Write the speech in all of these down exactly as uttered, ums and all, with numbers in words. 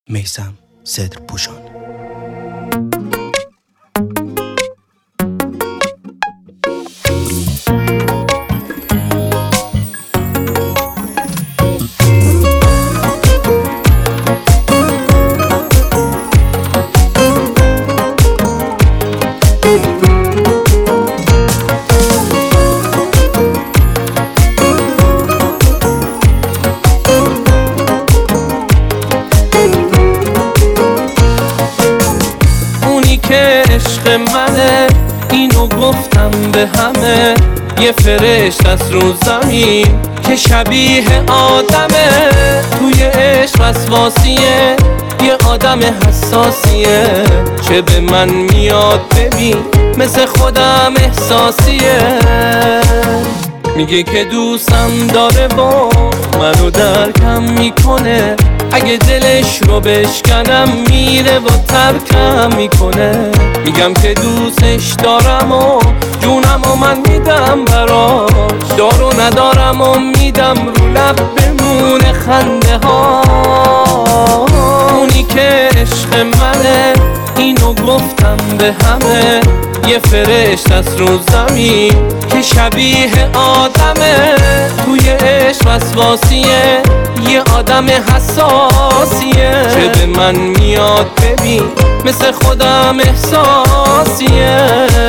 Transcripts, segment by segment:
میثم صدرپوشان. که عشق منه اینو گفتم به همه، یه فرشت از رو زمین که شبیه آدمه، توی عشق وسواسیه، یه آدم حساسیه، چه به من میاد ببین مثل خودم احساسیه، میگه که دوستم داره با منو درکم میکنه، اگه دلش رو بشکنم میره و ترکم میکنه، میگم که دوستش دارم و جونم و من میدم براش، دارو ندارم و میدم رو لب بمونه خنده ها، اونی که عشق منه اینو گفتم به همه، یه فرشت از رو زمین که شبیه آدمه، توی عشق وسواسیه، یه آدم حساسیه، چه به من میاد ببین مثل خودم احساسیه.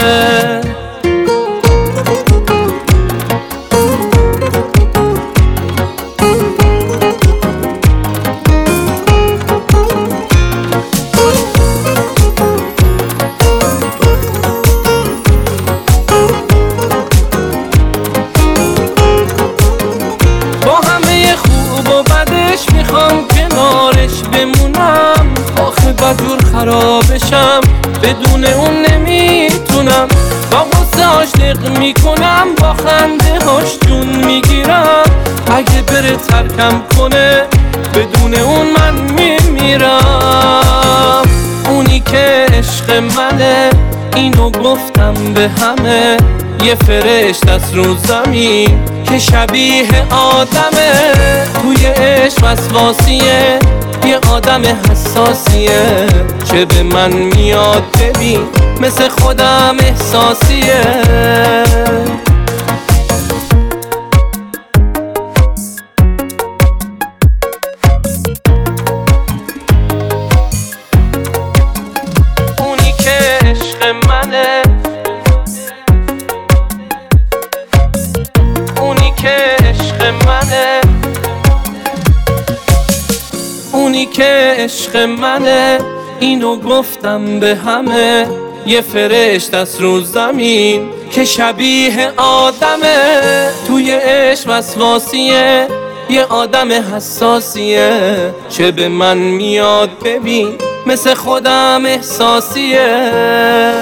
میخوام کنارش بمونم، آخه بدجور خرابشم، بدون اون نمیتونم، با غصه عاشق میکنم، با خنده هاش جون میگیرم، اگه بره ترکم کنه بدون اون من میمیرم، اونی که عشق منه اینو گفتم به همه، یه فرشت از رو زمین که شبیه آدمه، توی عشق وسواسیه، یه آدم حساسیه، چه به من میاد ببین مثل خودم احساسیه. اونی که عشق منه، اونی که عشق منه، اونی که عشق منه اینو گفتم به همه، یه فرشت از رو زمین که شبیه آدمه، توی عشق وسواسیه، یه آدم حساسیه، چه به من میاد ببین مثل خودم احساسیه.